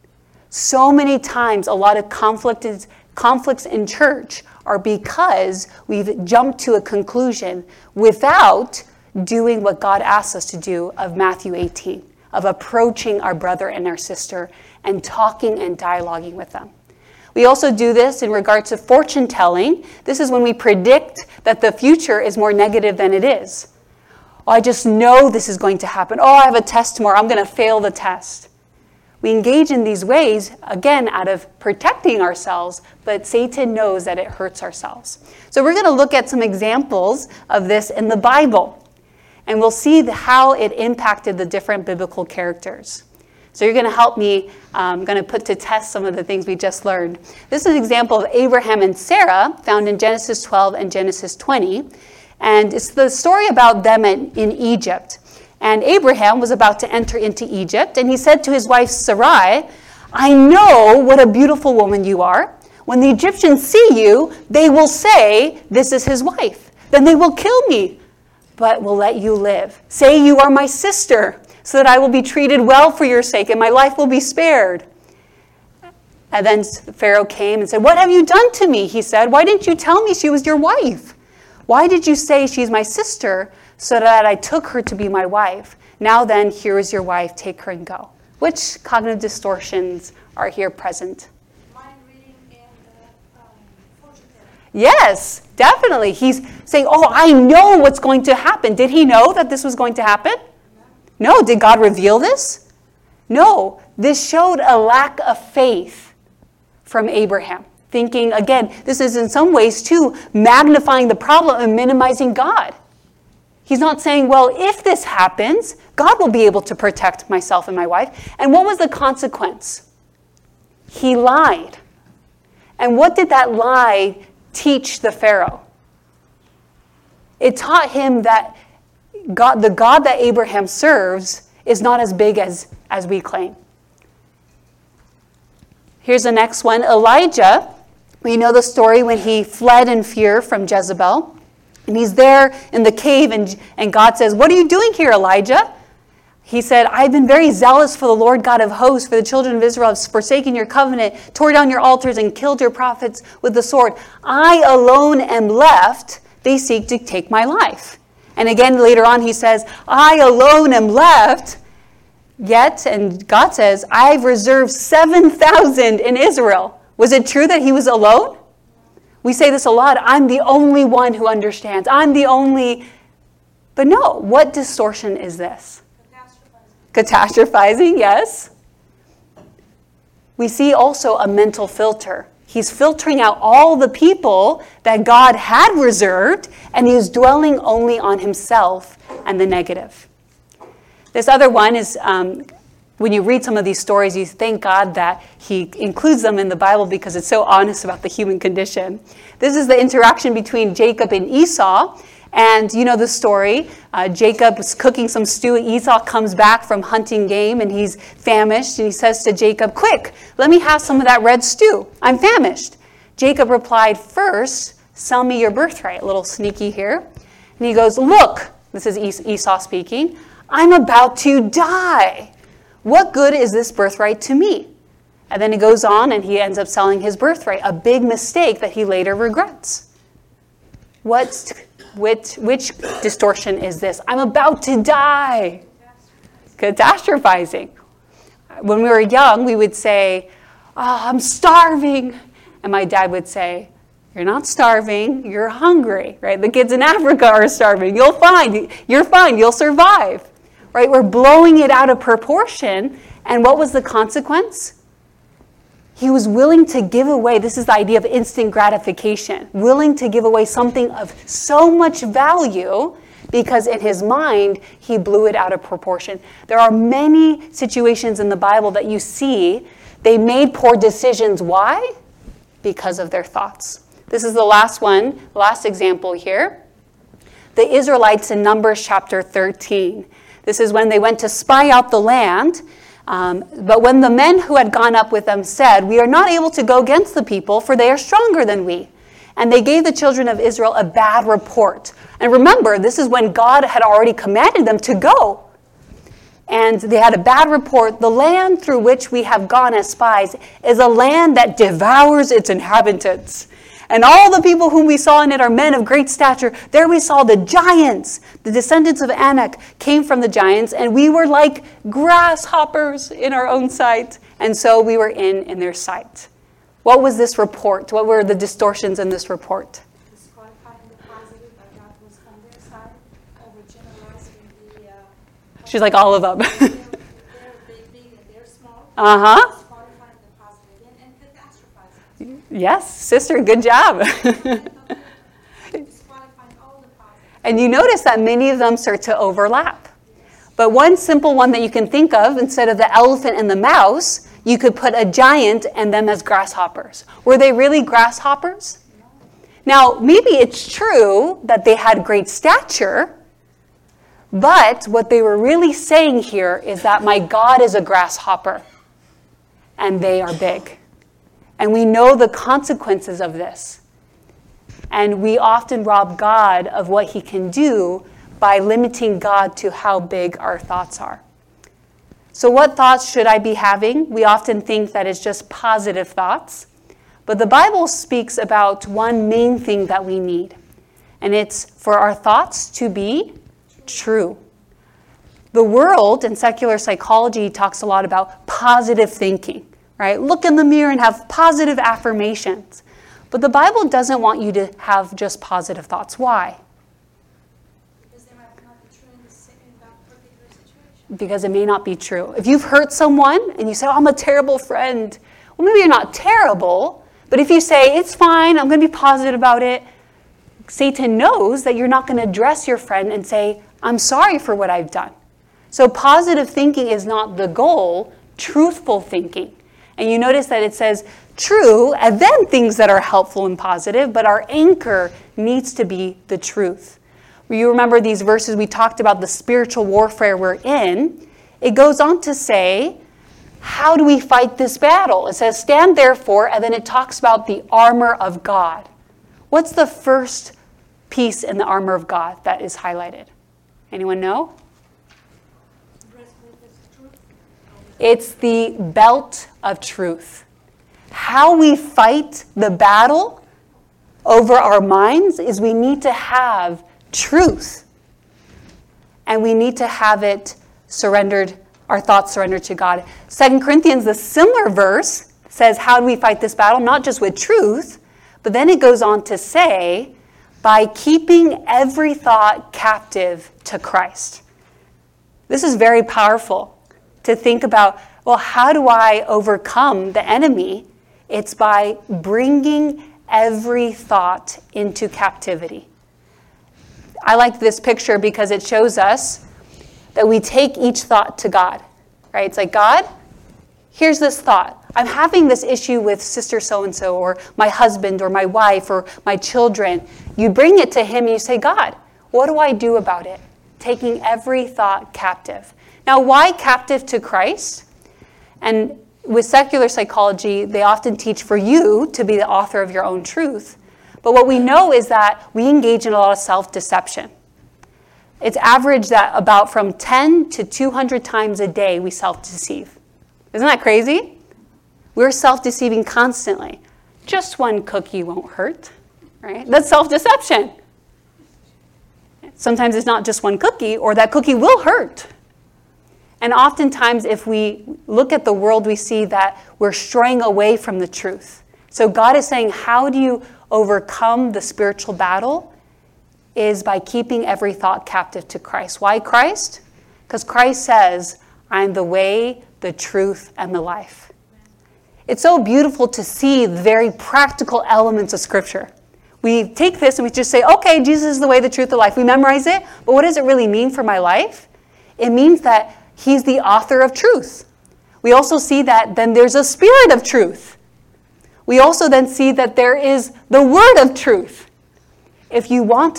So many times, a lot of conflicts in church are because we've jumped to a conclusion without doing what God asks us to do of Matthew 18, of approaching our brother and our sister and talking and dialoguing with them. We also do this in regards to fortune telling. This is when we predict that the future is more negative than it is. "Oh, I just know this is going to happen. Oh, I have a test tomorrow. I'm going to fail the test." We engage in these ways, again, out of protecting ourselves, but Satan knows that it hurts ourselves. So we're going to look at some examples of this in the Bible, and we'll see how it impacted the different biblical characters. So you're going to help me. I'm going to put to test some of the things we just learned. This is an example of Abraham and Sarah found in Genesis 12 and Genesis 20. And it's the story about them in Egypt. And Abraham was about to enter into Egypt. And he said to his wife Sarai, "I know what a beautiful woman you are. When the Egyptians see you, they will say, 'This is his wife.' Then they will kill me, but will let you live. Say you are my sister, so that I will be treated well for your sake, and my life will be spared." And then Pharaoh came and said, "What have you done to me?" He said, "Why didn't you tell me she was your wife? Why did you say she's my sister, so that I took her to be my wife? Now then, here is your wife, take her and go." Which cognitive distortions are here present? Mind reading and fortune telling. Yes, definitely. He's saying, "Oh, I know what's going to happen." Did he know that this was going to happen? No. Did God reveal this? No. This showed a lack of faith from Abraham. Thinking, again, this is in some ways too magnifying the problem and minimizing God. He's not saying, well, if this happens, God will be able to protect myself and my wife. And what was the consequence? He lied. And what did that lie teach the Pharaoh? It taught him that God, the God that Abraham serves, is not as big as we claim. Here's the next one. Elijah, we know the story when he fled in fear from Jezebel. And he's there in the cave, and God says, "What are you doing here, Elijah?" He said, "I've been very zealous for the Lord God of hosts, for the children of Israel have forsaken your covenant, tore down your altars, and killed your prophets with the sword. I alone am left. They seek to take my life." And again, later on, he says, "I alone am left. Yet," and God says, "I've reserved 7,000 in Israel." Was it true that he was alone? We say this a lot. I'm the only one who understands. I'm the only. But no, what distortion is this? Catastrophizing, yes. We see also a mental filter. He's filtering out all the people that God had reserved, and he's dwelling only on himself and the negative. This other one is, when you read some of these stories, you thank God that he includes them in the Bible because it's so honest about the human condition. This is the interaction between Jacob and Esau. And you know the story. Jacob is cooking some stew. Esau comes back from hunting game and he's famished. And he says to Jacob, "Quick, let me have some of that red stew. I'm famished." Jacob replied, "First, sell me your birthright." A little sneaky here. And he goes, "Look," this is Esau speaking, "I'm about to die. What good is this birthright to me?" And then he goes on and he ends up selling his birthright, a big mistake that he later regrets. Which distortion is this? I'm about to die. Catastrophizing. When we were young, we would say, "Oh, I'm starving." And my dad would say, You're not starving, you're hungry, right? The kids in Africa are starving. You're fine, you'll survive, right? We're blowing it out of proportion. And what was the consequence? He was willing to give away, this is the idea of instant gratification, willing to give away something of so much value because in his mind, he blew it out of proportion. There are many situations in the Bible that you see, they made poor decisions. Why? Because of their thoughts. This is the last one, last example here. The Israelites in Numbers chapter 13. This is when they went to spy out the land. But when the men who had gone up with them said, "We are not able to go against the people, for they are stronger than we." And they gave the children of Israel a bad report. And remember, this is when God had already commanded them to go. And they had a bad report. "The land through which we have gone as spies is a land that devours its inhabitants. And all the people whom we saw in it are men of great stature. There we saw the giants. The descendants of Anak came from the giants, and we were like grasshoppers in our own sight. And so we were in their sight." What was this report? What were the distortions in this report? Disqualifying the positive, that God was on their side, overgeneralizing the She's like, all of them. they're big and they're small. Uh-huh. Disqualifying the positive and catastrophizing. Yes, sister, good job. Disqualifying all the positive. And you notice that many of them start to overlap. But one simple one that you can think of, instead of the elephant and the mouse, you could put a giant and them as grasshoppers. Were they really grasshoppers? Now, maybe it's true that they had great stature, but what they were really saying here is that my God is a grasshopper, and they are big. And we know the consequences of this. And we often rob God of what he can do by limiting God to how big our thoughts are. So what thoughts should I be having? We often think that it's just positive thoughts. But the Bible speaks about one main thing that we need. And it's for our thoughts to be true. The world and secular psychology talks a lot about positive thinking, right? Look in the mirror and have positive affirmations. But the Bible doesn't want you to have just positive thoughts. Why? Because they might not be true in that particular situation. Because it may not be true. If you've hurt someone and you say, "Oh, I'm a terrible friend," well, maybe you're not terrible, but if you say, "It's fine, I'm going to be positive about it," Satan knows that you're not going to address your friend and say, "I'm sorry for what I've done." So positive thinking is not the goal, truthful thinking. And you notice that it says true and then things that are helpful and positive, but our anchor needs to be the truth. You remember these verses we talked about, the spiritual warfare we're in. It goes on to say, how do we fight this battle? It says, "Stand therefore," and then it talks about the armor of God. What's the first piece in the armor of God that is highlighted? Anyone know? Breastplate is truth. It's the belt of truth. How we fight the battle over our minds is we need to have truth. And we need to have it surrendered, our thoughts surrendered to God. 2 Corinthians, the similar verse, says, how do we fight this battle? Not just with truth, but then it goes on to say, by keeping every thought captive to Christ. This is very powerful to think about, well, how do I overcome the enemy? It's by bringing every thought into captivity. I like this picture because it shows us that we take each thought to God, right? It's like, God, here's this thought. I'm having this issue with sister so-and-so or my husband or my wife or my children. You bring it to him and you say, God, what do I do about it? Taking every thought captive. Now, why captive to Christ? And with secular psychology, they often teach for you to be the author of your own truth. But what we know is that we engage in a lot of self-deception. It's averaged that about from 10 to 200 times a day we self-deceive. Isn't that crazy? We're self-deceiving constantly. Just one cookie won't hurt, right? That's self-deception. Sometimes it's not just one cookie, or that cookie will hurt. And oftentimes, if we look at the world, we see that we're straying away from the truth. So God is saying, how do you overcome the spiritual battle is by keeping every thought captive to Christ. Why Christ? Because Christ says, I'm the way, the truth, and the life. It's so beautiful to see the very practical elements of Scripture. We take this and we just say, okay, Jesus is the way, the truth, the life. We memorize it, but what does it really mean for my life? It means that he's the author of truth. We also see that then there's a spirit of truth. We also then see that there is the word of truth. If you want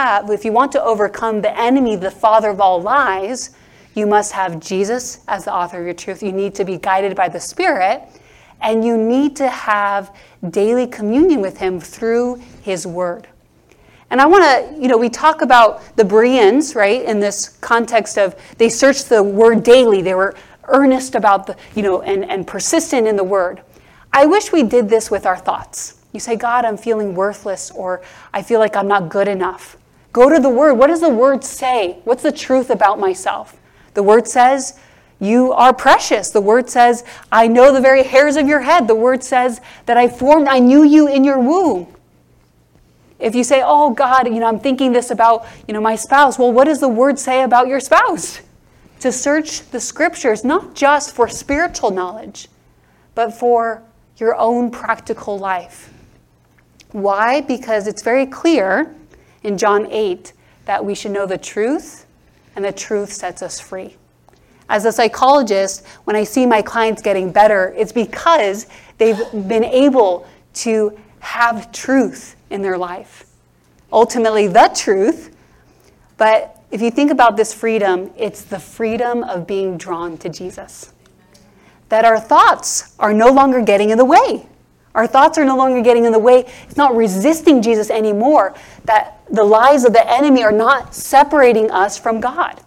to overcome the enemy, the father of all lies, you must have Jesus as the author of your truth. You need to be guided by the Spirit, and you need to have daily communion with him through his word. And I want to, we talk about the Bereans, right, in this context of they searched the word daily. They were earnest about and persistent in the word. I wish we did this with our thoughts. You say, God, I'm feeling worthless, or I feel like I'm not good enough. Go to the word. What does the word say? What's the truth about myself? The word says, you are precious. The word says, I know the very hairs of your head. The word says that I knew you in your womb. If you say, oh God, I'm thinking this about, my spouse. Well, what does the word say about your spouse? To search the scriptures, not just for spiritual knowledge, but for your own practical life. Why? Because it's very clear in John 8 that we should know the truth, and the truth sets us free. As a psychologist, when I see my clients getting better, it's because they've been able to have truth in their life. Ultimately, the truth. But if you think about this freedom, it's the freedom of being drawn to Jesus. That our thoughts are no longer getting in the way. Our thoughts are no longer getting in the way. It's not resisting Jesus anymore. That the lies of the enemy are not separating us from God.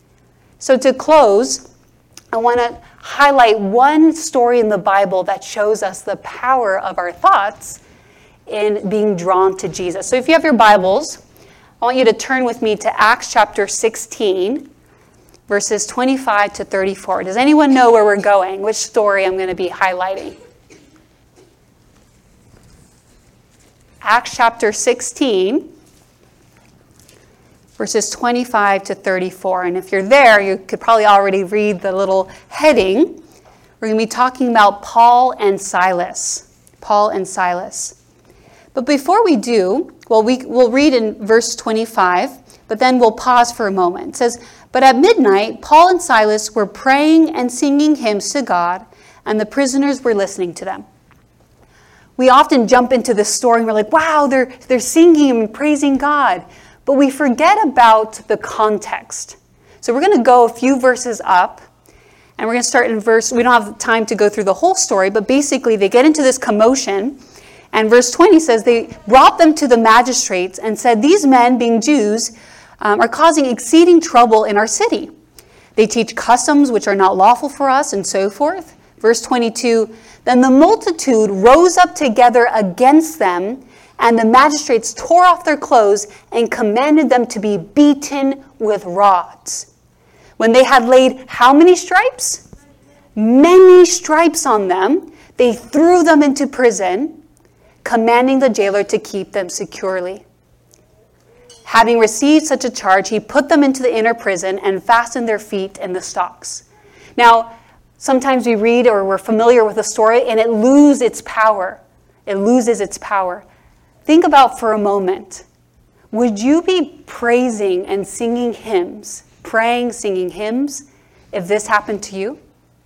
So to close, I want to highlight one story in the Bible that shows us the power of our thoughts in being drawn to Jesus. So if you have your Bibles, I want you to turn with me to Acts chapter 16, verses 25 to 34. Does anyone know where we're going? Which story I'm going to be highlighting? Acts chapter 16, verses 25 to 34. And if you're there, you could probably already read the little heading. We're going to be talking about Paul and Silas. Paul and Silas. But before we do, we'll read in verse 25, but then we'll pause for a moment. It says, but at midnight, Paul and Silas were praying and singing hymns to God, and the prisoners were listening to them. We often jump into this story and we're like, wow, they're singing and praising God. But we forget about the context. So we're going to go a few verses up, and we're going to start in verse, we don't have time to go through the whole story, but basically they get into this commotion, and verse 20 says, they brought them to the magistrates and said, these men, being Jews, are causing exceeding trouble in our city. They teach customs which are not lawful for us, and so forth. Verse 22, then the multitude rose up together against them, and the magistrates tore off their clothes and commanded them to be beaten with rods. When they had laid how many stripes? Many stripes on them, they threw them into prison, commanding the jailer to keep them securely. Having received such a charge, he put them into the inner prison and fastened their feet in the stocks. Now, sometimes we read or we're familiar with a story and it loses its power. It loses its power. Think about for a moment, would you be praising and singing hymns, praying, singing hymns, if this happened to you?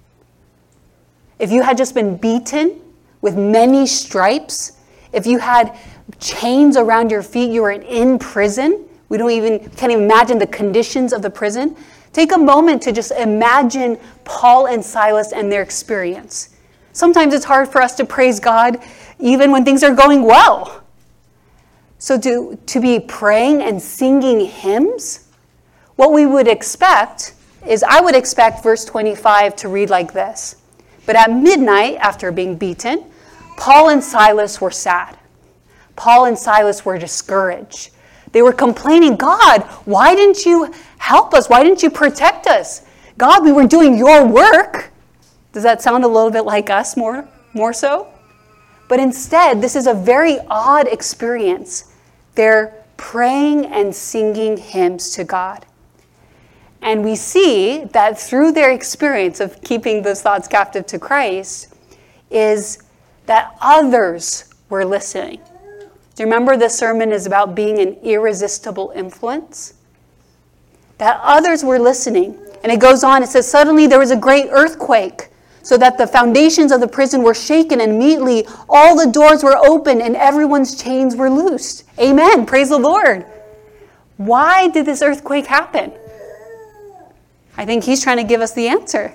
If you had just been beaten with many stripes, if you had chains around your feet, you were in prison, can't even imagine the conditions of the prison. Take a moment to just imagine Paul and Silas and their experience. Sometimes it's hard for us to praise God even when things are going well. So to be praying and singing hymns, what we would expect is, I would expect verse 25 to read like this. But at midnight, after being beaten, Paul and Silas were sad. Paul and Silas were discouraged. They were complaining, God, why didn't you help us? Why didn't you protect us? God, we were doing your work. Does that sound a little bit like us more so? But instead, this is a very odd experience. They're praying and singing hymns to God. And we see that through their experience of keeping those thoughts captive to Christ is that others were listening. Do you remember the sermon is about being an irresistible influence? That others were listening. And it goes on, it says, suddenly there was a great earthquake, so that the foundations of the prison were shaken, and immediately all the doors were open and everyone's chains were loosed. Amen. Praise the Lord. Why did this earthquake happen? I think he's trying to give us the answer.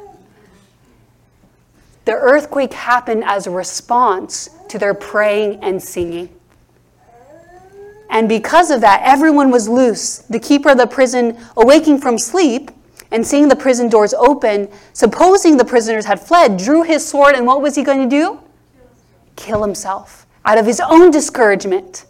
The earthquake happened as a response to their praying and singing. And because of that, everyone was loose. The keeper of the prison, awaking from sleep and seeing the prison doors open, supposing the prisoners had fled, drew his sword, and what was he going to do? Kill himself out of his own discouragement.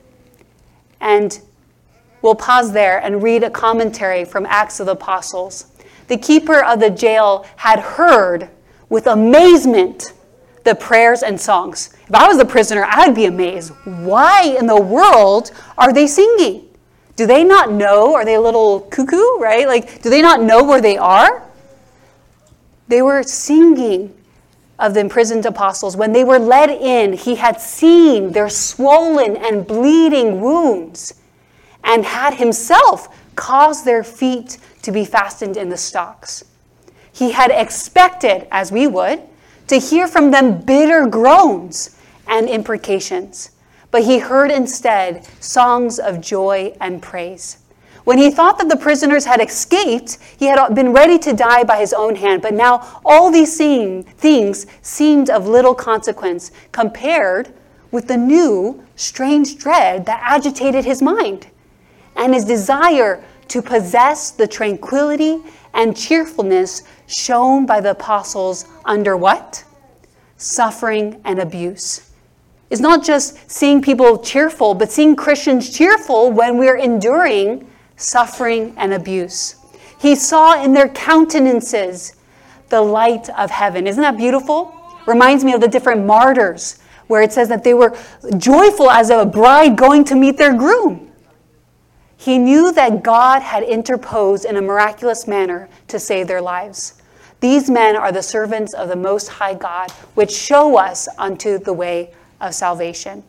And we'll pause there and read a commentary from Acts of the Apostles. The keeper of the jail had heard with amazement the prayers and songs. If I was the prisoner, I'd be amazed. Why in the world are they singing? Do they not know? Are they a little cuckoo, right? Like, do they not know where they are? They were singing of the imprisoned apostles. When they were led in, he had seen their swollen and bleeding wounds and had himself caused their feet to be fastened in the stocks. He had expected, as we would, to hear from them bitter groans and imprecations. But he heard instead songs of joy and praise. When he thought that the prisoners had escaped, he had been ready to die by his own hand. But now all these things seemed of little consequence compared with the new, strange dread that agitated his mind and his desire to possess the tranquility and cheerfulness shown by the apostles under what? Suffering and abuse. It's not just seeing people cheerful, but seeing Christians cheerful when we're enduring suffering and abuse. He saw in their countenances the light of heaven. Isn't that beautiful? Reminds me of the different martyrs, where it says that they were joyful as a bride going to meet their groom. He knew that God had interposed in a miraculous manner to save their lives. These men are the servants of the Most High God, which show us unto the way of salvation.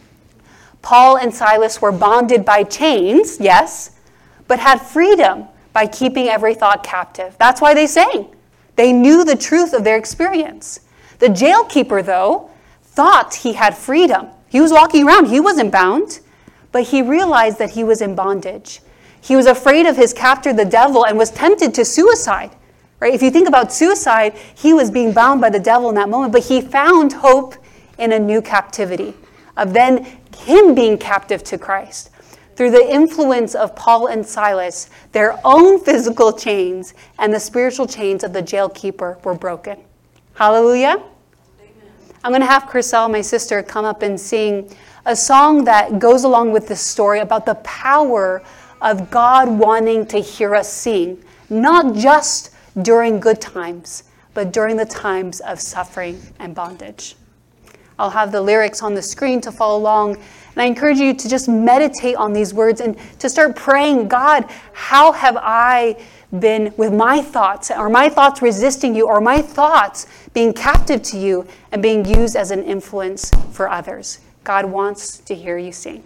Paul and Silas were bonded by chains, yes, but had freedom by keeping every thought captive. That's why they sang. They knew the truth of their experience. The jailkeeper, though, thought he had freedom. He was walking around. He wasn't bound, but he realized that he was in bondage. He was afraid of his captor, the devil, and was tempted to suicide. Right? If you think about suicide, he was being bound by the devil in that moment, but he found hope in a new captivity, of then him being captive to Christ. Through the influence of Paul and Silas, their own physical chains and the spiritual chains of the jailkeeper were broken. Hallelujah. Amen. I'm going to have Chriselle, my sister, come up and sing a song that goes along with this story about the power of God wanting to hear us sing, not just during good times, but during the times of suffering and bondage. I'll have the lyrics on the screen to follow along. And I encourage you to just meditate on these words and to start praying, God, how have I been with my thoughts? Are my thoughts resisting you? Or my thoughts being captive to you and being used as an influence for others? God wants to hear you sing.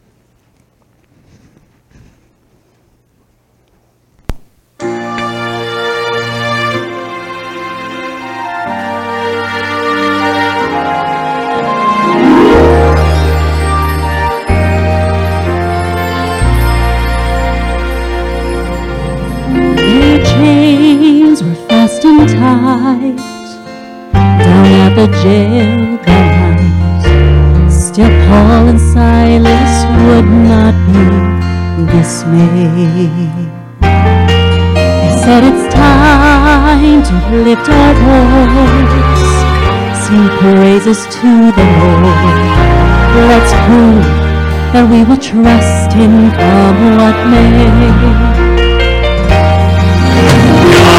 Fastened tight down at the jail that night. Still Paul and Silas would not be dismayed. They said it's time to lift our voice, sing praises to the Lord. Let's prove that we will trust Him come what may.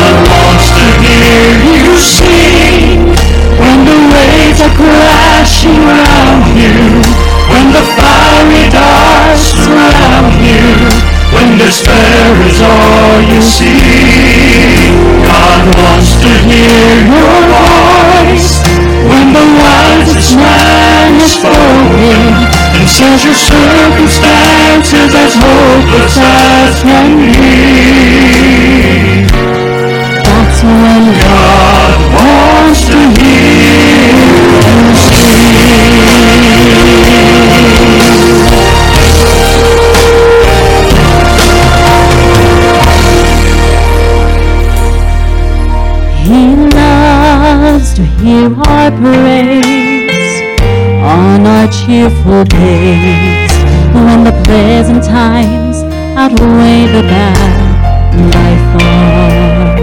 Hear you sing when the waves are crashing all you see. God wants to hear your voice when the wisest man is spoken and says your circumstances as hopeless as can be. That's when God wants to hear you sing. He loves to hear our praise on our cheerful days, when the pleasant times outweigh the bad by far.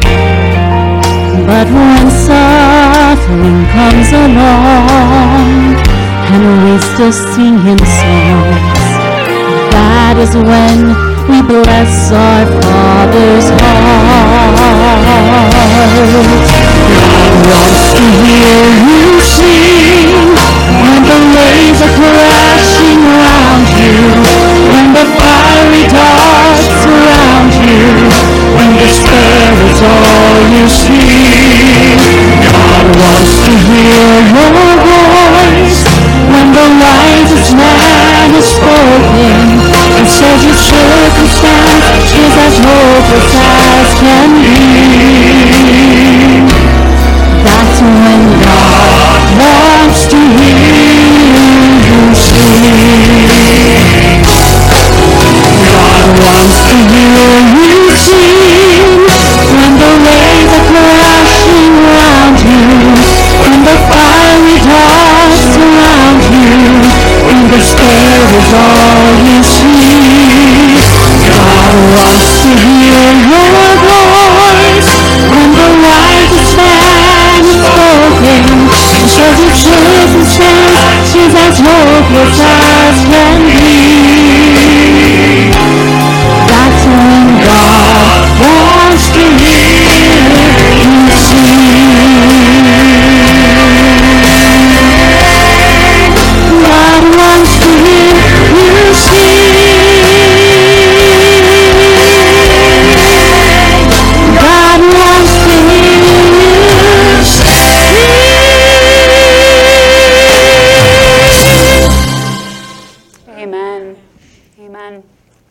But when suffering comes along and we still sing him songs, that is when we bless our Father's heart. God wants to hear you sing when the waves are crashing around you, when the fiery darts surround you, when despair is all you see. God wants to hear your voice when the wisest man is spoken and says your circumstance is as hopeless as can be. That's when God wants to hear you sing. God wants to hear you sing when the waves are crashing around you, when the fiery darts surround you, when despair is all you see. God wants to hear your voice when the wisest man is spoken and says your circumstance is as hopeless as can be. That's when God wants to hear you sing. God wants to hear you sing. God wants to hear you sing. Amen. Amen.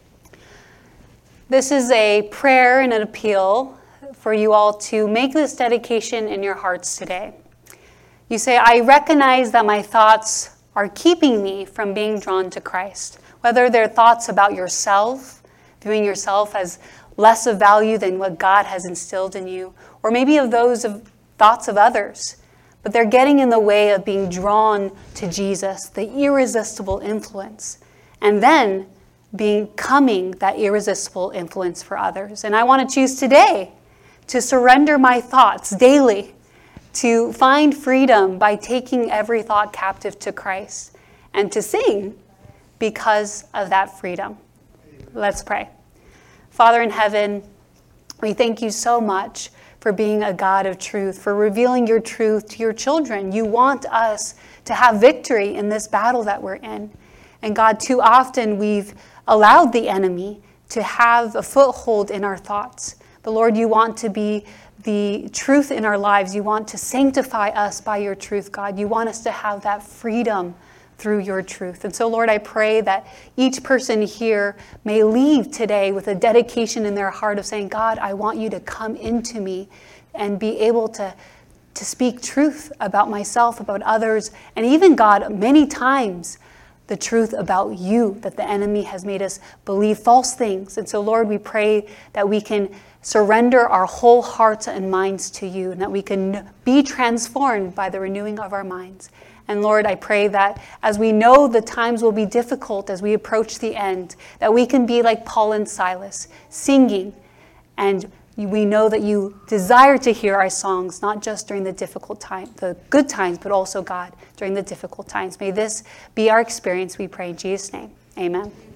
This is a prayer and an appeal for you all to make this dedication in your hearts today. You say, I recognize that my thoughts are keeping me from being drawn to Christ, whether they're thoughts about yourself, viewing yourself as less of value than what God has instilled in you, or maybe of those of thoughts of others, but they're getting in the way of being drawn to Jesus, the irresistible influence, and then becoming that irresistible influence for others. And I want to choose today to surrender my thoughts daily, to find freedom by taking every thought captive to Christ, and to sing because of that freedom. Let's pray. Father in heaven, we thank you so much for being a God of truth, for revealing your truth to your children. You want us to have victory in this battle that we're in. And God, too often we've allowed the enemy to have a foothold in our thoughts. But Lord, you want to be the truth in our lives. You want to sanctify us by your truth, God. You want us to have that freedom through your truth. And so, Lord, I pray that each person here may leave today with a dedication in their heart of saying, God, I want you to come into me and be able to speak truth about myself, about others, and even, God, many times the truth about you, that the enemy has made us believe false things. And so, Lord, we pray that we can surrender our whole hearts and minds to you, and that we can be transformed by the renewing of our minds. And Lord, I pray that as we know the times will be difficult as we approach the end, that we can be like Paul and Silas, singing. And we know that you desire to hear our songs, not just during the difficult time, the good times, but also, God, during the difficult times. May this be our experience, we pray in Jesus' name. Amen.